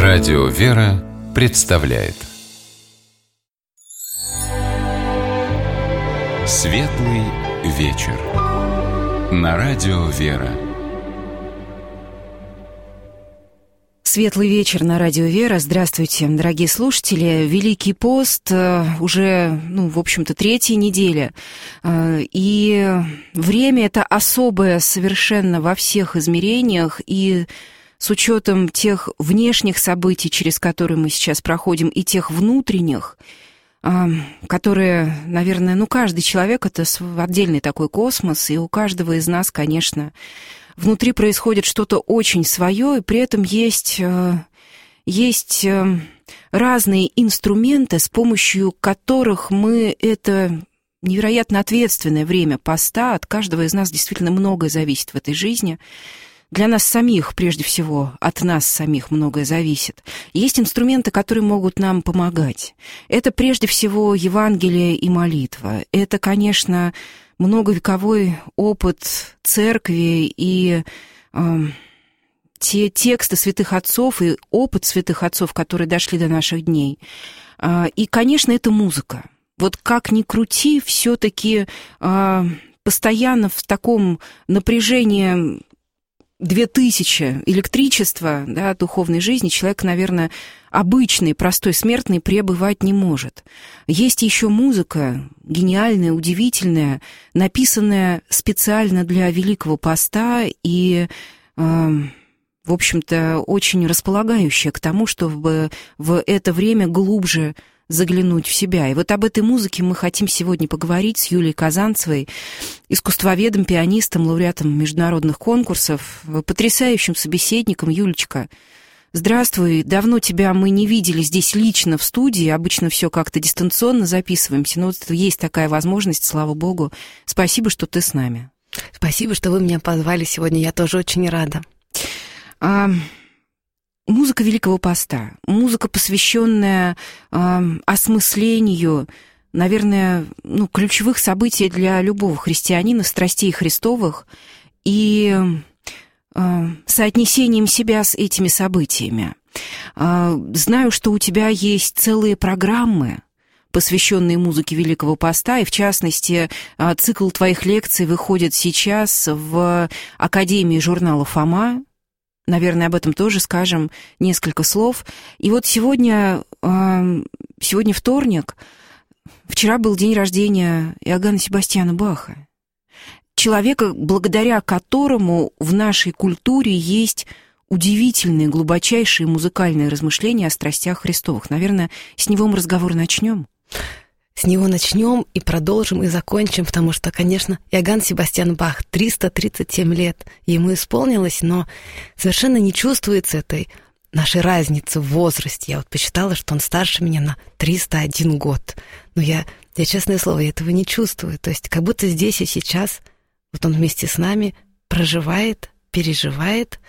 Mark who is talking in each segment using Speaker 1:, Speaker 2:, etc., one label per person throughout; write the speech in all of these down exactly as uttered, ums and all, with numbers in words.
Speaker 1: Радио «Вера» представляет Светлый вечер на Радио «Вера».
Speaker 2: Светлый вечер на Радио «Вера». Здравствуйте, дорогие слушатели. Великий пост уже, ну, в общем-то, третья неделя. И время это особое совершенно во всех измерениях. И с учетом тех внешних событий, через которые мы сейчас проходим, и тех внутренних, которые, наверное, ну, каждый человек — это отдельный такой космос, и у каждого из нас, конечно, внутри происходит что-то очень свое, и при этом есть, есть разные инструменты, с помощью которых мы это невероятно ответственное время поста, от каждого из нас действительно многое зависит в этой жизни. Для нас самих, прежде всего, от нас самих многое зависит. Есть инструменты, которые могут нам помогать. Это, прежде всего, Евангелие и молитва. Это, конечно, многовековой опыт церкви и э, те тексты святых отцов и опыт святых отцов, которые дошли до наших дней. Э, и, конечно, это музыка. Вот как ни крути, все-таки э, постоянно в таком напряжении две тысячи электричества, да, духовной жизни человек, наверное, обычный, простой смертный пребывать не может. Есть еще музыка гениальная, удивительная, написанная специально для Великого Поста и, э, в общем-то, очень располагающая к тому, чтобы в это время глубже заглянуть в себя. И вот об этой музыке мы хотим сегодня поговорить с Юлией Казанцевой, искусствоведом, пианистом, лауреатом международных конкурсов, потрясающим собеседником. Юлечка, здравствуй. Давно тебя мы не видели здесь лично в студии. Обычно все как-то дистанционно записываемся, но вот есть такая возможность, слава богу. Спасибо, что ты с нами.
Speaker 3: Спасибо, что вы меня позвали сегодня. Я тоже очень рада.
Speaker 2: А... Музыка Великого Поста, музыка, посвященная э, осмыслению, наверное, ну, ключевых событий для любого христианина, страстей Христовых, и э, соотнесением себя с этими событиями. Э, знаю, что у тебя есть целые программы, посвященные музыке Великого Поста, и, в частности, цикл твоих лекций выходит сейчас в Академии журнала «Фома». Наверное, об этом тоже скажем несколько слов. И вот сегодня, сегодня вторник, вчера был день рождения Иоганна Себастьяна Баха, человека, благодаря которому в нашей культуре есть удивительные, глубочайшие музыкальные размышления о страстях Христовых. Наверное, с него мы разговор начнем.
Speaker 3: С него начнем и продолжим, и закончим, потому что, конечно, Иоганн Себастьян Бах, триста тридцать семь лет ему исполнилось, но совершенно не чувствуется этой нашей разницы в возрасте. Я вот посчитала, что он старше меня на триста один год. Но я, я, честное слово, я этого не чувствую. То есть как будто здесь и сейчас вот он вместе с нами проживает, переживает.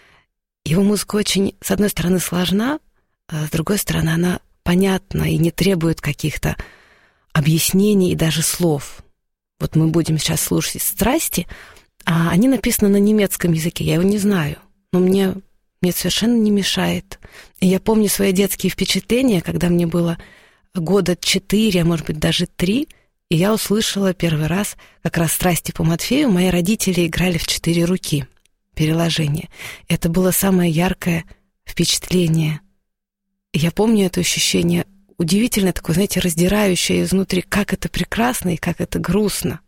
Speaker 3: Его музыка очень, с одной стороны, сложна, а с другой стороны, она понятна и не требует каких-то объяснений и даже слов. Вот мы будем сейчас слушать «Страсти», а они написаны на немецком языке. Я его не знаю, но мне, мне совершенно не мешает. И я помню свои детские впечатления, когда мне было года четыре, а может быть даже три, и я услышала первый раз как раз «Страсти по Матфею». Мои родители играли в четыре руки, переложение. Это было самое яркое впечатление. И я помню это ощущение удивительное, такое, знаете, раздирающее изнутри, как это прекрасно и как это грустно.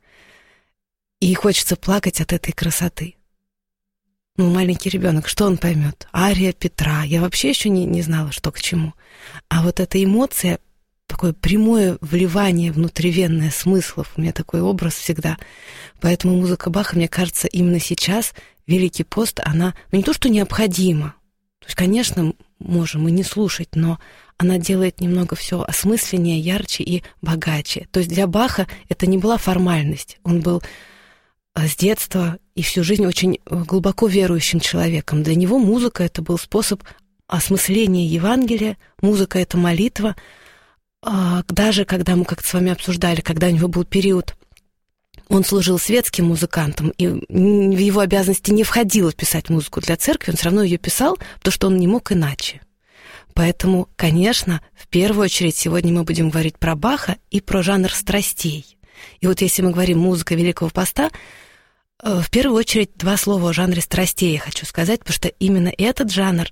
Speaker 3: И хочется плакать от этой красоты. Ну, маленький ребенок, что он поймет? Ария Петра. Я вообще еще не, не знала, что к чему. А вот эта эмоция, такое прямое вливание внутривенное смыслов, у меня такой образ всегда. Поэтому музыка Баха, мне кажется, именно сейчас, Великий пост, она, ну, не то, что необходима. То есть, конечно, можем и не слушать, но она делает немного все осмысленнее, ярче и богаче. То есть для Баха это не была формальность. Он был с детства и всю жизнь очень глубоко верующим человеком. Для него музыка — это был способ осмысления Евангелия, музыка — это молитва. Даже когда мы как-то с вами обсуждали, когда у него был период Он служил светским музыкантом, и в его обязанности не входило писать музыку для церкви, он все равно ее писал, потому что он не мог иначе. Поэтому, конечно, в первую очередь сегодня мы будем говорить про Баха и про жанр страстей. И вот если мы говорим «музыка Великого Поста», в первую очередь два слова о жанре страстей я хочу сказать, потому что именно этот жанр,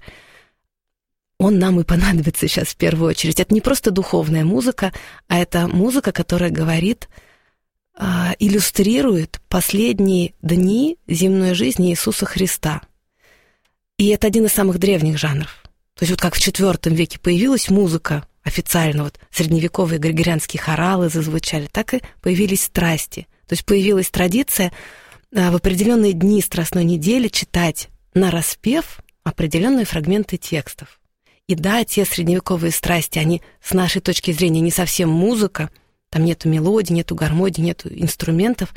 Speaker 3: он нам и понадобится сейчас в первую очередь. Это не просто духовная музыка, а это музыка, которая говорит, иллюстрирует последние дни земной жизни Иисуса Христа. И это один из самых древних жанров. То есть вот как в четвёртом веке появилась музыка официально, вот средневековые григорианские хоралы зазвучали, так и появились страсти. То есть появилась традиция в определенные дни Страстной недели читать нараспев определенные фрагменты текстов. И да, те средневековые страсти, они с нашей точки зрения не совсем музыка, там нету мелодий, нету гармонии, нету инструментов.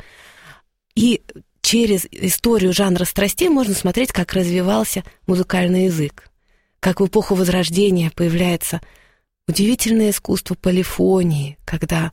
Speaker 3: И через историю жанра страстей можно смотреть, как развивался музыкальный язык, как в эпоху Возрождения появляется удивительное искусство полифонии, когда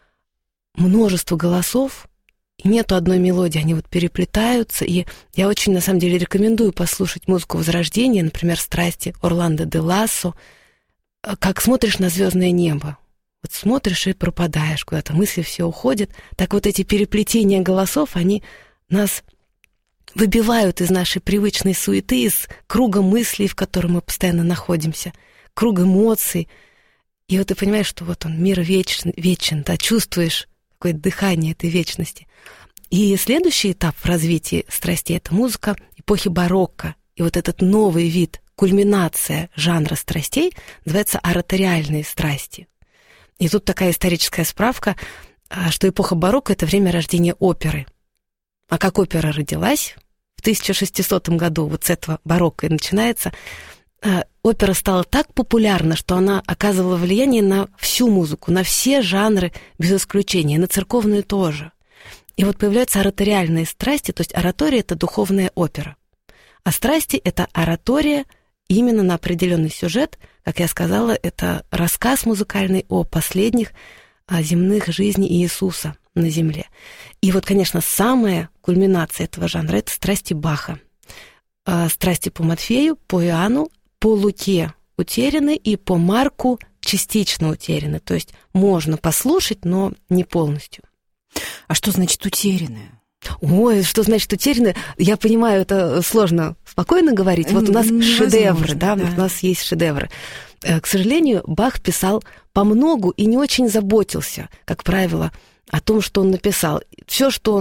Speaker 3: множество голосов, и нету одной мелодии, они вот переплетаются, и я очень, на самом деле, рекомендую послушать музыку Возрождения, например, «Страсти» Орландо де Лассо, как смотришь на звездное небо. Вот смотришь и пропадаешь куда-то, мысли все уходят. Так вот эти переплетения голосов, они нас выбивают из нашей привычной суеты, из круга мыслей, в котором мы постоянно находимся, круг эмоций. И вот ты понимаешь, что вот он, мир вечен, вечен, да, чувствуешь такое дыхание этой вечности. И следующий этап в развитии страстей — это музыка эпохи барокко. И вот этот новый вид, кульминация жанра страстей, называется ораториальные страсти. И тут такая историческая справка, что эпоха барокко — это время рождения оперы. А как опера родилась? В тысяча шестисотом году, вот с этого барокко и начинается, опера стала так популярна, что она оказывала влияние на всю музыку, на все жанры без исключения, и на церковную тоже. И вот появляются ораториальные страсти, то есть оратория — это духовная опера. А страсти — это оратория именно на определенный сюжет. Как я сказала, это рассказ музыкальный о последних о земных жизней Иисуса на земле. И вот, конечно, самая кульминация этого жанра — это страсти Баха. Страсти по Матфею, по Иоанну, по Луке утеряны и по Марку частично утеряны. То есть можно послушать, но не полностью.
Speaker 2: А что значит утерянные?
Speaker 3: Ой, что значит утеряны? Я понимаю, это сложно спокойно говорить. Вот у нас
Speaker 2: Невозможно,
Speaker 3: шедевры, да,
Speaker 2: да.
Speaker 3: Вот у нас есть шедевры. К сожалению, Бах писал по многу и не очень заботился, как правило, о том, что он написал. Все, что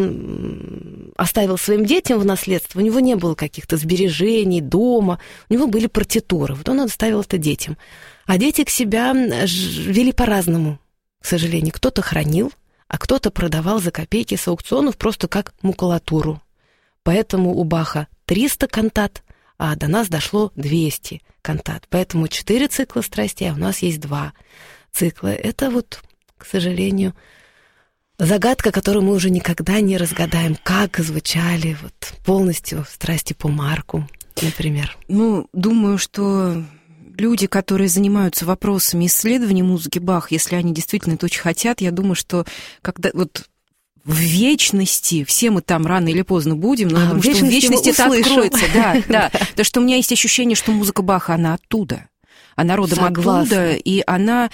Speaker 3: он оставил своим детям в наследство, у него не было каких-то сбережений, дома, у него были партитуры. Вот он оставил это детям. А дети к себя вели по-разному, к сожалению. Кто-то хранил, а кто-то продавал за копейки с аукционов просто как макулатуру. Поэтому у Баха триста кантат, а до нас дошло двести кантат. Поэтому четыре цикла страстей, а у нас есть два цикла. Это вот, к сожалению, загадка, которую мы уже никогда не разгадаем. Как звучали вот полностью страсти по Марку, например.
Speaker 2: Ну, думаю, что люди, которые занимаются вопросами исследования музыки Баха, если они действительно это очень хотят, я думаю, что когда вот в вечности, все мы там рано или поздно будем, но
Speaker 3: а,
Speaker 2: я думаю,
Speaker 3: в
Speaker 2: что в вечности это откроется. Да, да. Потому что у меня есть ощущение, что музыка Баха, она оттуда. Она родом
Speaker 3: Согласна.
Speaker 2: оттуда, и она...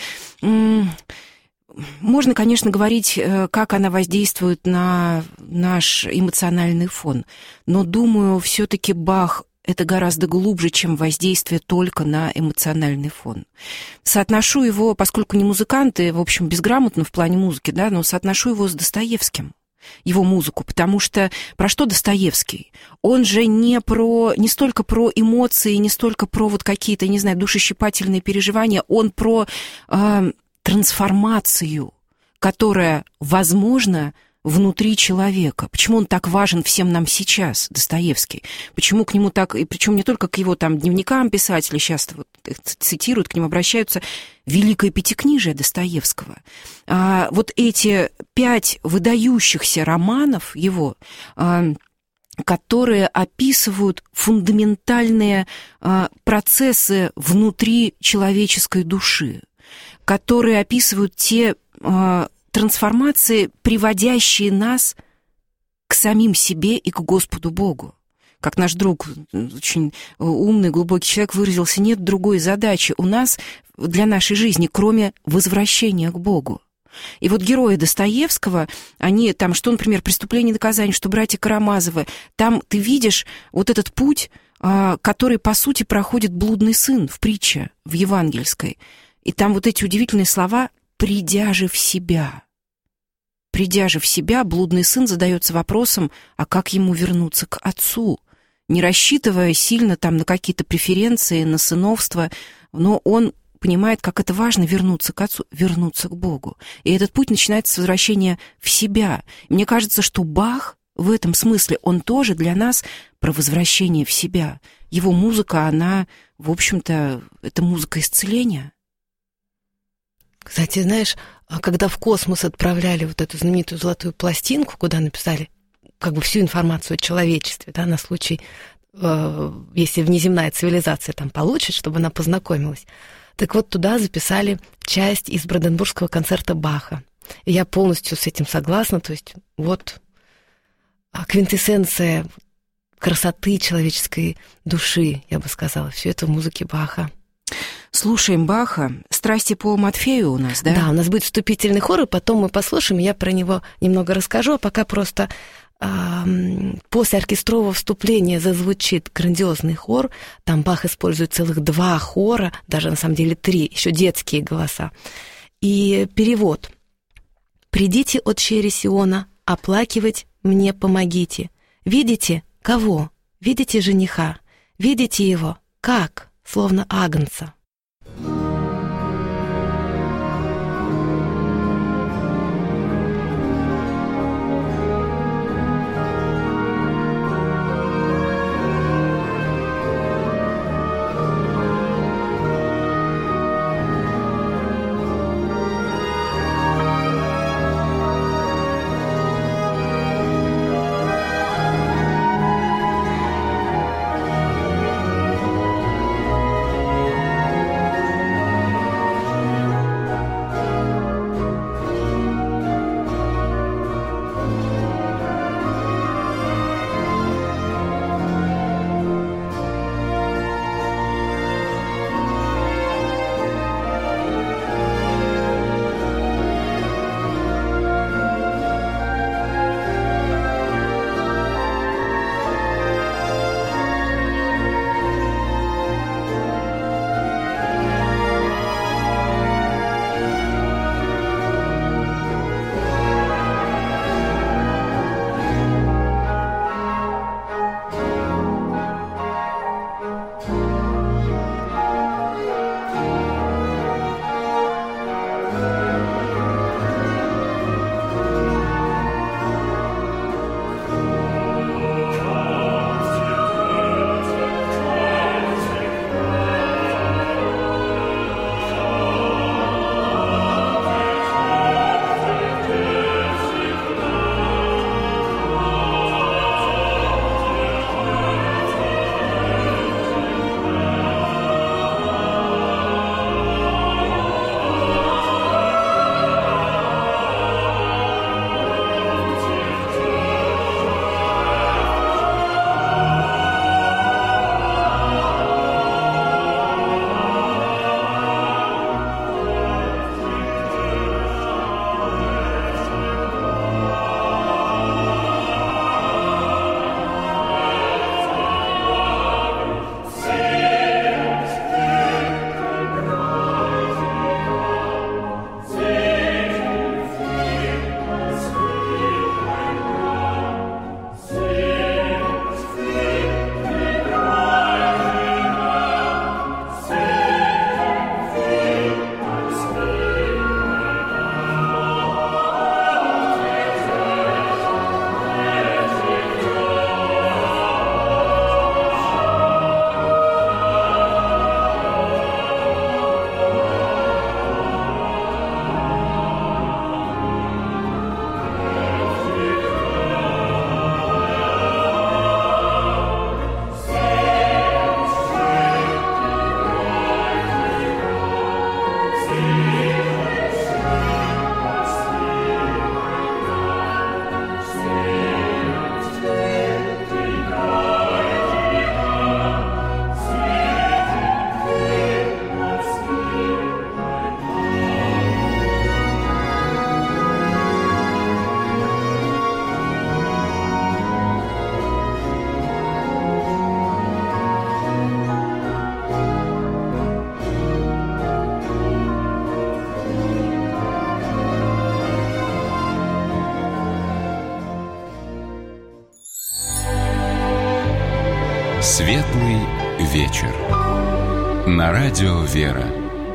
Speaker 2: Можно, конечно, говорить, как она воздействует на наш эмоциональный фон, но, думаю, все-таки Бах — это гораздо глубже, чем воздействие только на эмоциональный фон. Соотношу его, поскольку не музыкант и, в общем, безграмотно в плане музыки, да, но соотношу его с Достоевским, его музыку, потому что про что Достоевский? Он же не про, не столько про эмоции, не столько про вот какие-то, не знаю, душещипательные переживания, он про э, трансформацию, которая возможна внутри человека. Почему он так важен всем нам сейчас, Достоевский? Почему к нему так, и причем не только к его там дневникам писатели сейчас вот цитируют, к ним обращаются, великое пятикнижие Достоевского. А, вот эти пять выдающихся романов его, а, которые описывают фундаментальные а, процессы внутри человеческой души, которые описывают те а, трансформации, приводящие нас к самим себе и к Господу Богу, как наш друг, очень умный, глубокий человек, выразился, нет другой задачи у нас для нашей жизни, кроме возвращения к Богу. И вот герои Достоевского, они там, что, например, «Преступление и наказание», что «Братья Карамазовы», там ты видишь вот этот путь, который, по сути, проходит блудный сын в притче, в евангельской. И там вот эти удивительные слова «придя же в себя». Придя же в себя, блудный сын задается вопросом, а как ему вернуться к отцу, не рассчитывая сильно там на какие-то преференции, на сыновство, но он понимает, как это важно вернуться к отцу, вернуться к Богу. И этот путь начинается с возвращения в себя. Мне кажется, что Бах в этом смысле, он тоже для нас про возвращение в себя. Его музыка, она, в общем-то, это музыка исцеления.
Speaker 3: Кстати, знаешь, когда в космос отправляли вот эту знаменитую золотую пластинку, куда написали как бы всю информацию о человечестве, да, на случай, э, если внеземная цивилизация там получит, чтобы она познакомилась, так вот туда записали часть из Бранденбургского концерта Баха. И я полностью с этим согласна, то есть вот квинтэссенция красоты человеческой души, я бы сказала, все это в музыке Баха.
Speaker 2: Слушаем Баха. «Страсти по Матфею» у нас, да?
Speaker 3: Да, у нас будет вступительный хор, и потом мы послушаем, я про него немного расскажу, а пока просто э, после оркестрового вступления зазвучит грандиозный хор. Там Бах использует целых два хора, даже на самом деле три, еще детские голоса. И перевод. «Придите, отчери Сиона, оплакивать мне помогите. Видите, кого? Видите жениха? Видите его? Как? Словно агнца».
Speaker 1: Светлый вечер. На радио «Вера».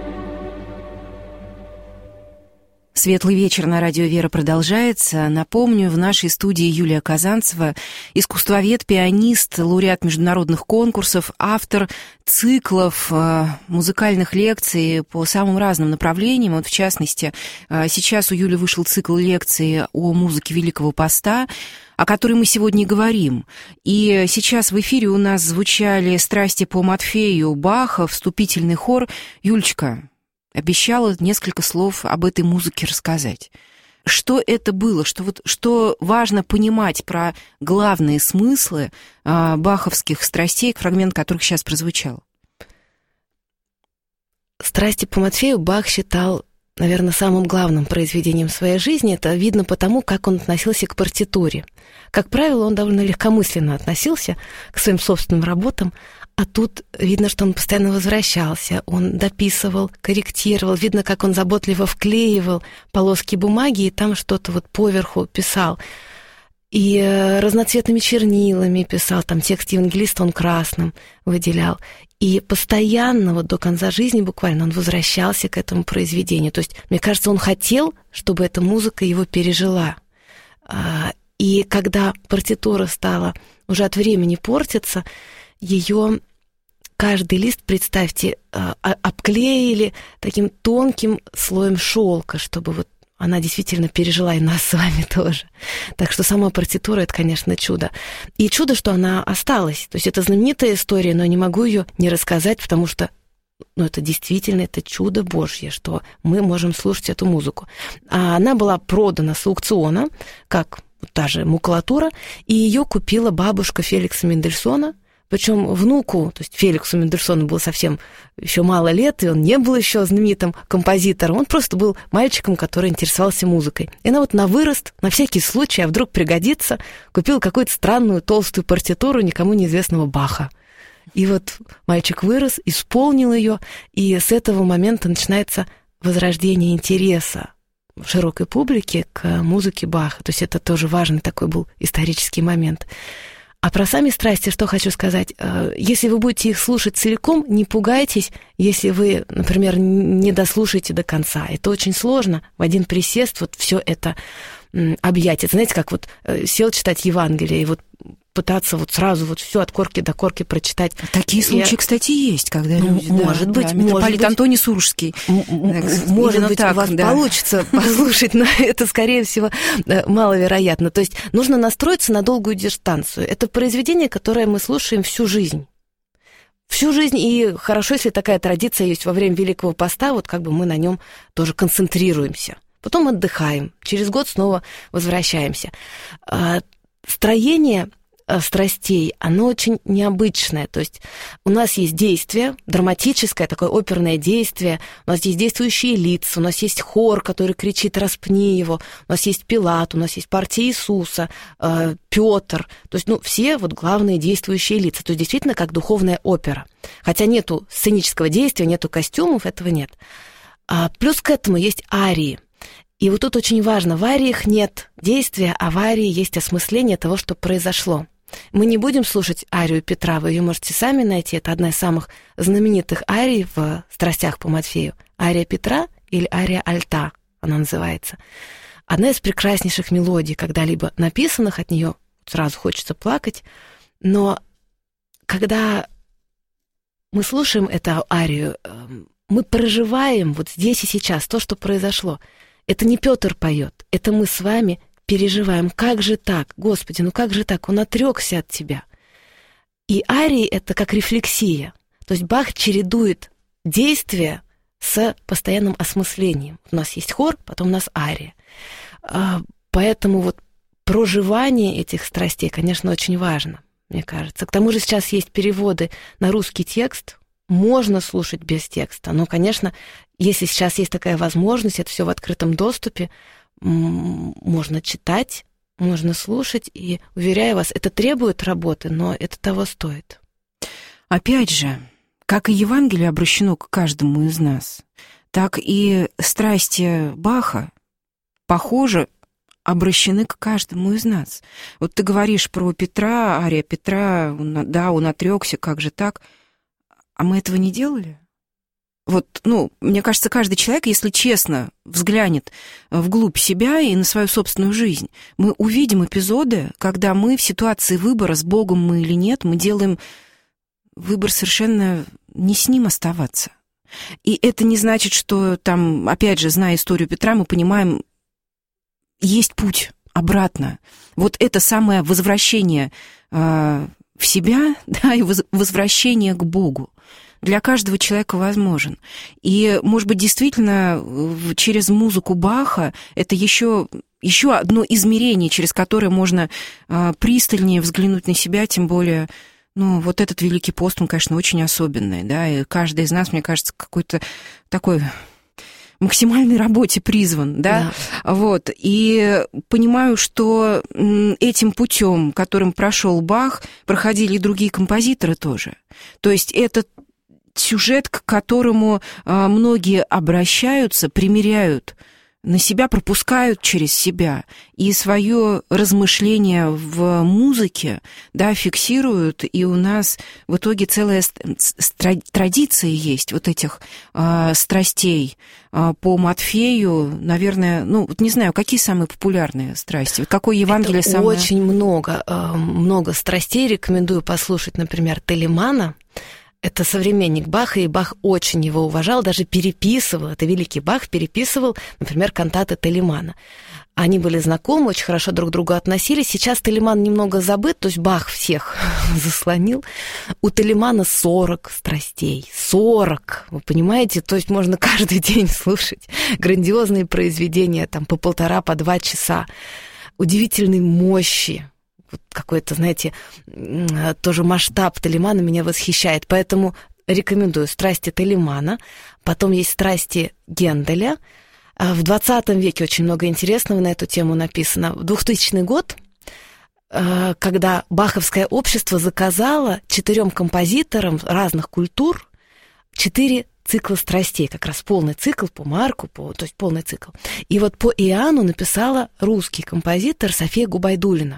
Speaker 2: Светлый вечер на радио «Вера» продолжается. Напомню, в нашей студии Юлия Казанцева, искусствовед, пианист, лауреат международных конкурсов, автор циклов музыкальных лекций по самым разным направлениям. Вот, в частности, сейчас у Юли вышел цикл лекций о музыке Великого Поста, о которой мы сегодня и говорим. И сейчас в эфире у нас звучали «Страсти по Матфею» Баха, вступительный хор. Юлечка обещала несколько слов об этой музыке рассказать. Что это было? Что, вот, что важно понимать про главные смыслы а, баховских страстей, фрагмент которых сейчас прозвучал?
Speaker 3: «Страсти по Матфею» Бах считал, наверное, самым главным произведением своей жизни. Это видно потому, как он относился к партитуре. Как правило, он довольно легкомысленно относился к своим собственным работам, а тут видно, что он постоянно возвращался, он дописывал, корректировал, видно, как он заботливо вклеивал полоски бумаги и там что-то вот поверху писал. И разноцветными чернилами писал, там текст евангелиста он красным выделял. И постоянно, вот до конца жизни буквально, он возвращался к этому произведению. То есть, мне кажется, он хотел, чтобы эта музыка его пережила. И когда партитура стала уже от времени портиться, ее каждый лист, представьте, обклеили таким тонким слоем шелка, чтобы вот она действительно пережила и нас с вами тоже. Так что сама партитура — это, конечно, чудо. И чудо, что она осталась. То есть это знаменитая история, но не могу ее не рассказать, потому что ну, это действительно это чудо Божье, что мы можем слушать эту музыку. А она была продана с аукциона, как та же макулатура, и ее купила бабушка Феликса Мендельсона. Причем внуку, то есть Феликсу Мендельсону было совсем еще мало лет, и он не был еще знаменитым композитором, он просто был мальчиком, который интересовался музыкой. И она вот на вырост, на всякий случай, а вдруг пригодится, купила какую-то странную толстую партитуру никому неизвестного Баха. И вот мальчик вырос, исполнил ее, и с этого момента начинается возрождение интереса широкой публики к музыке Баха. То есть это тоже важный такой был исторический момент. А про сами страсти что хочу сказать. Если вы будете их слушать целиком, не пугайтесь, если вы, например, не дослушаете до конца. Это очень сложно в один присест вот все это объять. Это, знаете, как вот сел читать Евангелие и вот пытаться вот сразу вот все от корки до корки прочитать.
Speaker 2: Такие случаи, Я... кстати, есть, когда
Speaker 3: ну,
Speaker 2: люди...
Speaker 3: Может
Speaker 2: да,
Speaker 3: быть,
Speaker 2: да,
Speaker 3: может
Speaker 2: митрополит
Speaker 3: быть,
Speaker 2: Антоний Сурожский.
Speaker 3: Может быть,
Speaker 2: так,
Speaker 3: у вас
Speaker 2: да.
Speaker 3: получится послушать, но это, скорее всего, маловероятно. То есть нужно настроиться на долгую дистанцию. Это произведение, которое мы слушаем всю жизнь. Всю жизнь, и хорошо, если такая традиция есть во время Великого Поста, вот как бы мы на нем тоже концентрируемся. Потом отдыхаем, через год снова возвращаемся. Строение страстей, оно очень необычное. То есть у нас есть действие, драматическое, такое оперное действие, у нас есть действующие лица, у нас есть хор, который кричит «распни его», у нас есть Пилат, у нас есть партия Иисуса, э, Петр. То есть, ну, все вот главные действующие лица. То есть действительно как духовная опера. Хотя нету сценического действия, нету костюмов, этого нет. А плюс к этому есть арии. И вот тут очень важно, в ариях нет действия, а в арии есть осмысление того, что произошло. Мы не будем слушать арию Петра, вы ее можете сами найти, это одна из самых знаменитых арий в «Страстях по Матфею». Ария Петра или ария альта, она называется. Одна из прекраснейших мелодий, когда-либо написанных, от нее сразу хочется плакать, но когда мы слушаем эту арию, мы проживаем вот здесь и сейчас то, что произошло. Это не Петр поет, это мы с вами переживаем. Как же так? Господи, ну как же так? Он отрекся от тебя. И арии — это как рефлексия. То есть Бах чередует действие с постоянным осмыслением. У нас есть хор, потом у нас ария. Поэтому вот проживание этих страстей, конечно, очень важно, мне кажется. К тому же сейчас есть переводы на русский текст. Можно слушать без текста. Но, конечно, если сейчас есть такая возможность, это все в открытом доступе, можно читать, можно слушать, и, уверяю вас, это требует работы, но это того стоит.
Speaker 2: Опять же, как и Евангелие обращено к каждому из нас, так и страсти Баха похожи обращены к каждому из нас. Вот ты говоришь про Петра, ария Петра, он, да, он отрекся, как же так? А мы этого не делали? Вот, ну, мне кажется, каждый человек, если честно взглянет вглубь себя и на свою собственную жизнь, мы увидим эпизоды, когда мы в ситуации выбора, с Богом мы или нет, мы делаем выбор совершенно не с Ним оставаться. И это не значит, что там, опять же, зная историю Петра, мы понимаем, есть путь обратно. Вот это самое возвращение э, в себя, да, и возвращение к Богу для каждого человека возможен. И, может быть, действительно, через музыку Баха это еще, еще одно измерение, через которое можно э, пристальнее взглянуть на себя, тем более, ну, вот этот Великий пост, он, конечно, очень особенный, да, и каждый из нас, мне кажется, какой-то такой максимальной работе призван, да? Да. Вот, и понимаю, что этим путем, которым прошел Бах, проходили и другие композиторы тоже. То есть это сюжет, к которому многие обращаются, примеряют на себя, пропускают через себя, и свое размышление в музыке, да, фиксируют, и у нас в итоге целая традиция есть вот этих э, страстей. Э, по Матфею, наверное, ну, вот не знаю, какие самые популярные страсти? Вот какое Евангелие
Speaker 3: Это
Speaker 2: самое...
Speaker 3: очень много, э, много страстей. Рекомендую послушать, например, Телемана. Это современник Баха, и Бах очень его уважал, даже переписывал, это великий Бах, переписывал, например, кантаты Телемана. Они были знакомы, очень хорошо друг к другу относились. Сейчас Телеман немного забыт, то есть Бах всех заслонил. У Телемана сорок страстей. сорок, вы понимаете? То есть можно каждый день слушать грандиозные произведения, там, по полтора, по два часа. Удивительной мощи. Какой-то, знаете, тоже масштаб Телемана меня восхищает. Поэтому рекомендую страсти Телемана. Потом есть страсти Генделя. В двадцатом веке очень много интересного на эту тему написано. В двухтысячный год, когда Баховское общество заказало четырем композиторам разных культур четыре цикла страстей, как раз полный цикл по Марку, по, то есть полный цикл. И вот по Иоанну написала русский композитор София Губайдуллина.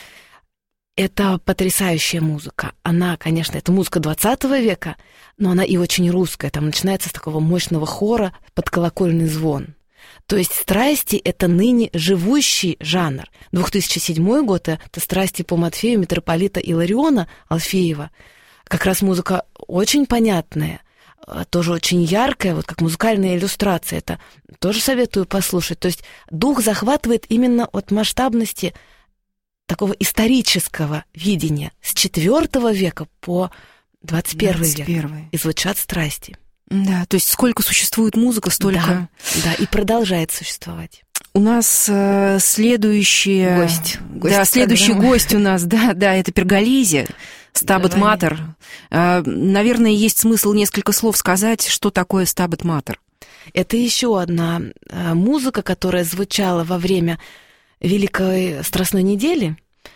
Speaker 3: Это потрясающая музыка. Она, конечно, это музыка двадцатого века, но она и очень русская. Там начинается с такого мощного хора под колокольный звон. То есть страсти — это ныне живущий жанр. две тысячи седьмой год — это страсти по Матфею митрополита Илариона Алфеева. Как раз музыка очень понятная, тоже очень яркая, вот как музыкальная иллюстрация. Это тоже советую послушать. То есть дух захватывает именно от масштабности такого исторического видения с четвёртого века по двадцать первый век. И звучат страсти.
Speaker 2: Да, то есть сколько существует музыка, столько...
Speaker 3: Да, да, и продолжает существовать.
Speaker 2: У нас э, следующий...
Speaker 3: Гость. гость
Speaker 2: да, следующий программы. гость у нас, да, да, это Перголези, Стабат Матер. Э, наверное, есть смысл несколько слов сказать, что такое Стабат Матер.
Speaker 3: Это еще одна э, музыка, которая звучала во время Великой Страстной недели.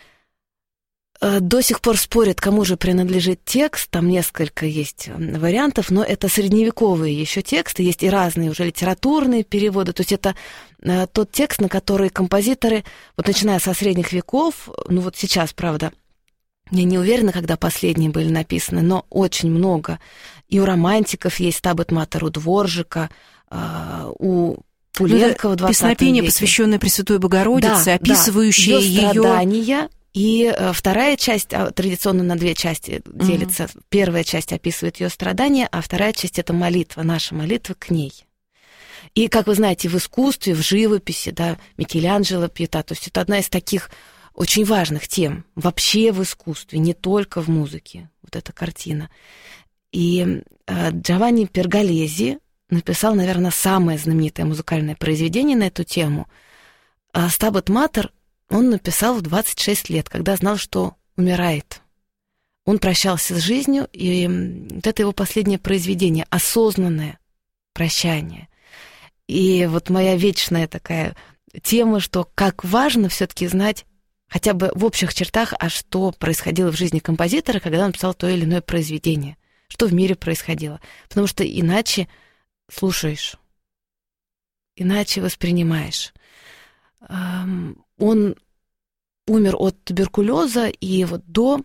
Speaker 3: До сих пор спорят, кому же принадлежит текст, там несколько есть вариантов, но это средневековые еще тексты, есть и разные уже литературные переводы, то есть это тот текст, на который композиторы, вот начиная со средних веков, ну вот сейчас, правда, я не уверена, когда последние были написаны, но очень много. И у романтиков есть Стабат Матер, у Дворжика, у Пуленко в двадцатом
Speaker 2: песнопение,
Speaker 3: веке.
Speaker 2: Посвященное Пресвятой Богородице, да, описывающее
Speaker 3: да. Ее страдания.
Speaker 2: Её...
Speaker 3: И вторая часть, традиционно на две части делится. Mm-hmm. Первая часть описывает ее страдания, а вторая часть — это молитва, наша молитва к ней. И, как вы знаете, в искусстве, в живописи, да, Микеланджело, Пьета, то есть это одна из таких очень важных тем вообще в искусстве, не только в музыке, вот эта картина. И э, Джованни Перголези написал, наверное, самое знаменитое музыкальное произведение на эту тему. А «Стабат Матер» он написал в двадцать шесть лет, когда знал, что умирает. Он прощался с жизнью, и вот это его последнее произведение, осознанное прощание. И вот моя вечная такая тема, что как важно все-таки знать хотя бы в общих чертах, а что происходило в жизни композитора, когда он писал то или иное произведение, что в мире происходило. Потому что иначе слушаешь, иначе воспринимаешь. Он умер от туберкулеза, и вот до,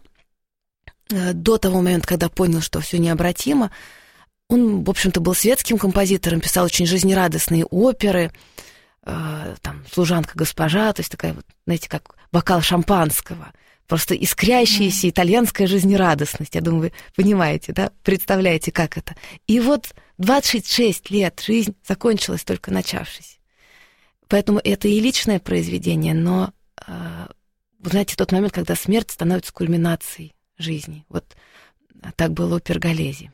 Speaker 3: до того момента, когда понял, что все необратимо, он, в общем-то, был светским композитором, писал очень жизнерадостные оперы, там, «Служанка госпожа», то есть такая вот, знаете, как бокал шампанского, просто искрящаяся mm. итальянская жизнерадостность. Я думаю, вы понимаете, да, представляете, как это. И вот двадцать шесть лет жизнь закончилась, только начавшись. Поэтому это и личное произведение, но, вы знаете, тот момент, когда смерть становится кульминацией жизни. Вот так было у Перголези.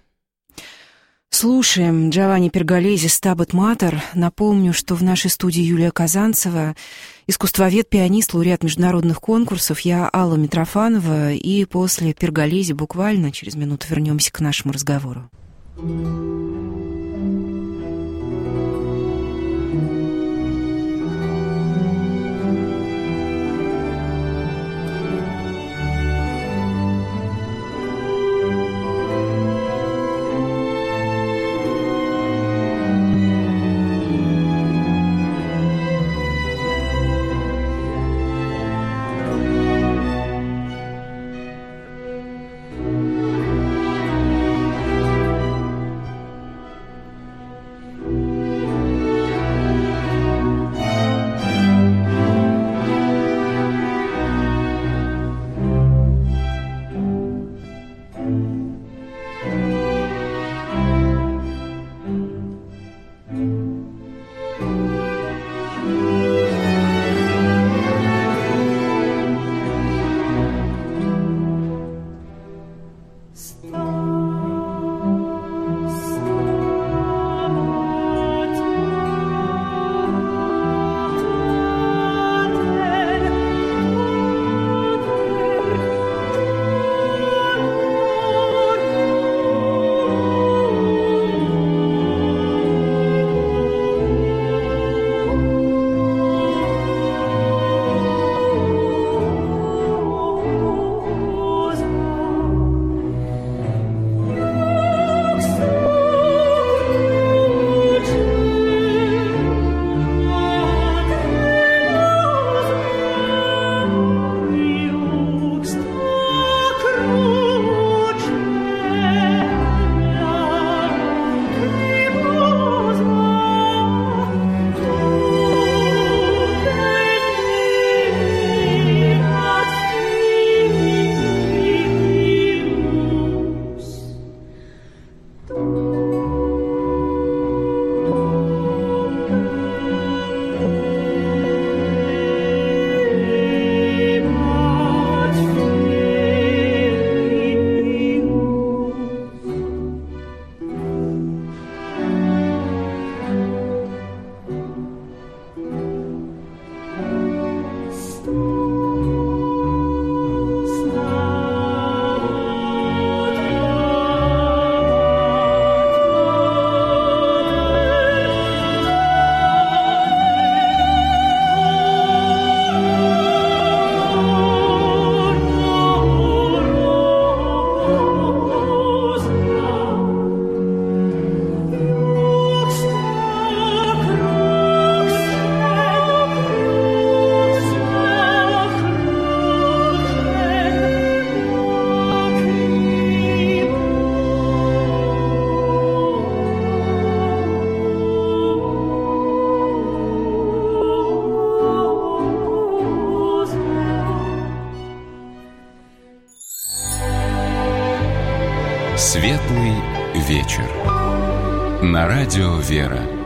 Speaker 2: Слушаем Джованни Перголези «Стабат Матер». Напомню, что в нашей студии Юлия Казанцева, искусствовед, пианист, лауреат международных конкурсов. Я Алла Митрофанова. И после Перголези буквально через минуту вернемся к нашему разговору.
Speaker 1: Светлый вечер. На радио «Вера».